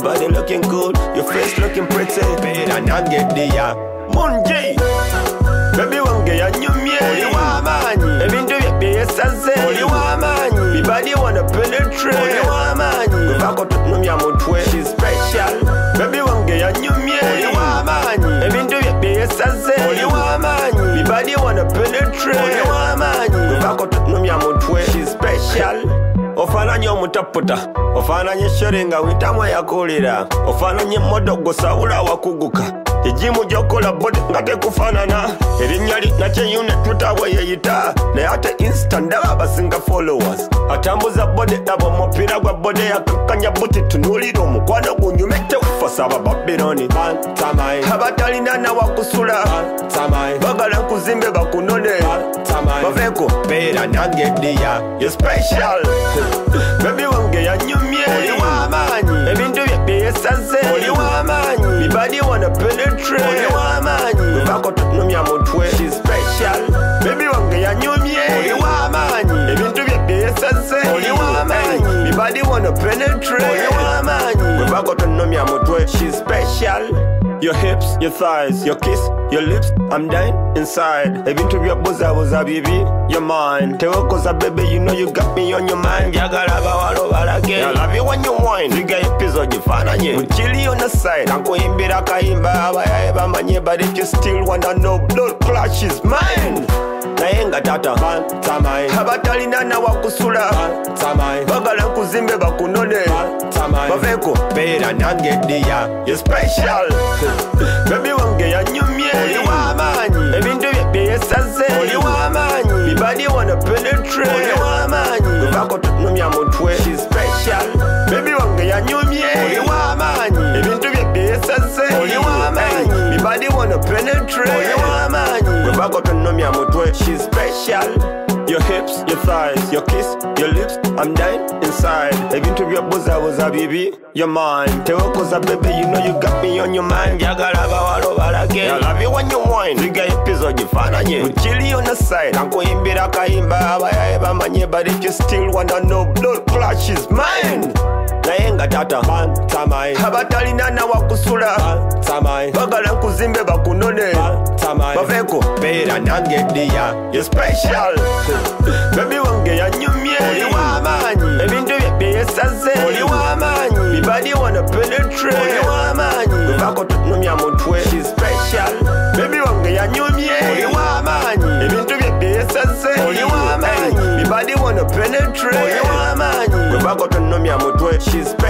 body looking good, your face looking pretty. Better not get the ya. Munji. Baby wange ya nyumye. Oli wamanyi. Ebintu bye yesaze. Oli wamanyi. Me body wanna penetrate. Oli wamanyi. Kuvako tutunumya mutwe. She's special. Baby wange ya nyumye. Oli wamanyi. Ebintu bye yesaze. Oli wamanyi. Me body wanna penetrate. Oli wamanyi. Kuvako tutunumya mutwe. She's special. Ofananye omutaputa, ofananye shere nga witamwe yakolera, ofananye modogo sawula wakuguka, ejimu jokola bode nga tekufanana, erinnya linakye unit tutawe yeyita, naye ate insta ndaba abasinga followers, atambuza bode abo mupira gwa bode yakakanya buti tunulira omukwano gunyumete ufasaba Babyloni, bantamai, abatalina nawakusula, bantamai, bagala nkuzimbe bakunone, bantamai, baveko beera nange ddiya, you're special. Baby wange ya nyumye. Oli wamanyi. Ebintu bye yesaze. Oli wamanyi. Me body wanna penetrate. Oli wamanyi. Kuvako tutunumya mutwe. She's special. Baby wange ya nyumye. Oli wamanyi. Ebintu bye yesaze. Oli wamanyi. Me body wanna penetrate. Oli wamanyi. Kuvako tutunumya mutwe. She's special. Your hips, your thighs, your kiss, your lips, I'm dying inside. Ebintu bya boza baby, you're mine. Tewokoza baby, you know you got me on your mind. Jagala bawalo balage. I love you when you whine. Figa episode gifananye. Muchili on the side. Nankuimbira kahimba abayaye bamanye, but if you still wanna know, blood clash is mine. Nayenga tata bantamai, abatalina nawakusula bantamai, bagala nkuzimbe bakunone bantamai, baveko beera nange ddiya, you're special. Baby wange ya nyumye. Oli wamanyi. Ebintu bye yesaze. Oli wamanyi. Me body wanna penetrate. Oli wamanyi. Kuvako tutunumya mutwe. She's special. Baby wange ya nyumye. Oli wamanyi. Ebintu bye yesaze. Oli wamanyi. Me body wanna penetrate. Oli wamanyi. Kuvako tutunumya mutwe. She's special. Your hips, your thighs, your kiss, your lips, I'm dying inside. Ebintu bya boza baby, you're mine. Tewokoza baby, you know you got me on your mind. Jagala bawalo balage. I love you when you whine. Figa episode gifananye. Muchili on the side. Nankuimbira kahimba abayaye bamanye, but if you still wanna know, blood clash is mine. Nayenga tata bantamai, abatalina nawakusula bantamai, bagala nkuzimbe bakunone bantamai, baveko beera nange ddiya, you're special. Baby wange ya nyumye. Oli wamanyi. Ebintu bye yesaze. Oli wamanyi. Me body wanna penetrate. Oli wamanyi. Kuvako tutunumya mutwe. She's special. Baby wange ya nyumye. Oli wamanyi. Ebintu bye yesaze. Oli wamanyi. Me body wanna penetrate. Oli wamanyi. Kuvako tutunumya mutwe. She's special.